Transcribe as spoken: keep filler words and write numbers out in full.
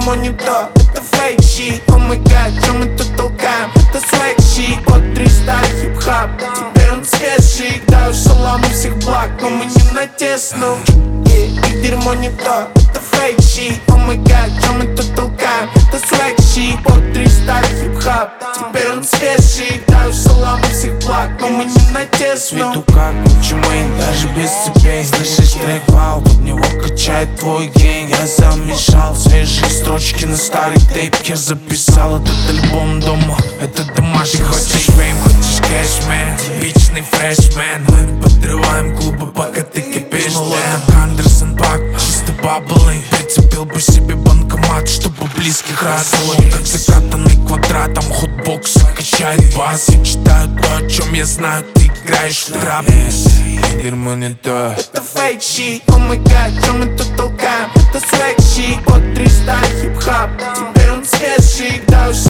дерьмо не то, это фейк щит. О май гад, чё мы тут толкаем, это свек щит. Под триста хип-хап, теперь он свежий. Даю шалам у всех благ, но мы не на тесну. Их дерьмо не то, это фейк щит. О май гад, чё мы тут толкаем, это свек щит. Под триста хип-хап, теперь он свежий. Даю шалам у всех благ, но мы не на тесну. Свету как Гуччи Мэйн, даже без цепей. Слышишь трек, вау, под него качает твой гейн. Я замешал свежие строчки на старый тейп. Я записал этот альбом дома, это домашний. Ты хочешь фейм, хочешь кэшмен, типичный фрешмен. Мы подрываем клубы, пока ты кипишь. Ну как Андерсон Пак, чисто баблы. Прицепил бы себе банкомат, чтобы близких радовать. Как закатанный квадратом хотбокс качает бас. Я читаю то, о чем я знаю, ты играешь в трап. Дерьмо не то, это фейк щит. О май гад, чё мы тут толкаем, это свек щит. Под триста хип-хап, теперь он свежий. Даю